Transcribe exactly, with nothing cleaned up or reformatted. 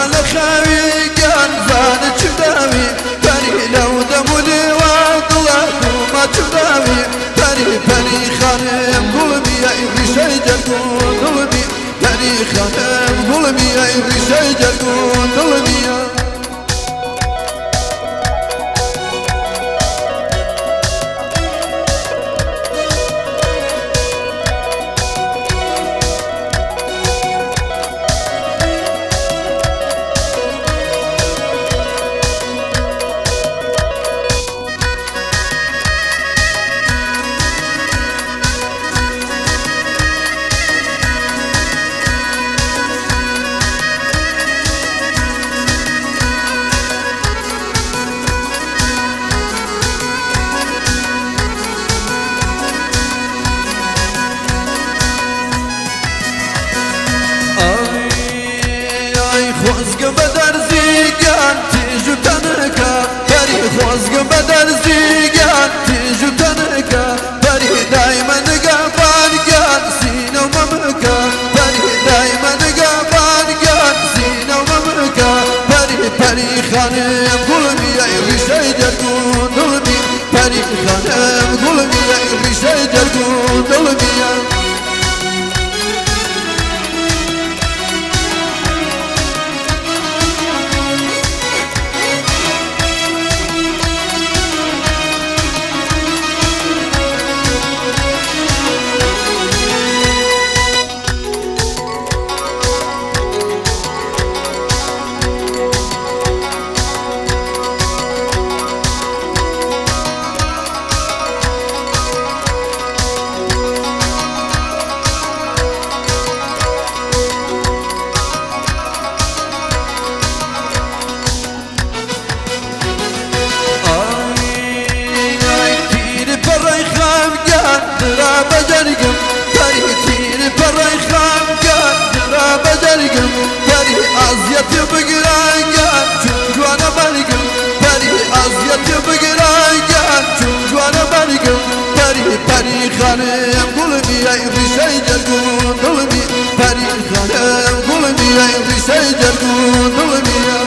لخاوي كان زاد شداوي بري لو دمولي وضلت وما شداوي بري بري خانم قلبي يا إبري شجر قلبي بري خانم قلبي يا إبري شجر قلبي خوزگ بدر زیگان تیجو تنکا بری خوزگ بدر زیگان تیجو تنکا بری دایما نگهبان گان سینه و ممکا بری دایما نگهبان گان سینه و ممکا بری پری خانم گلمی ای ریشه درگون دلمی پری خانم گلمی ای ریشه درگون دلمی بجرگم پری تیر پرای خام گان درا بجرگم پری ازیت بگیرای گان چون جوانا برگم پری ازیت بگیرای گان چون جوانا برگم پری پری خانم گلمی ای ریشه جرگون دلمی پری خانم گلمی ای ریشه جرگون دلمی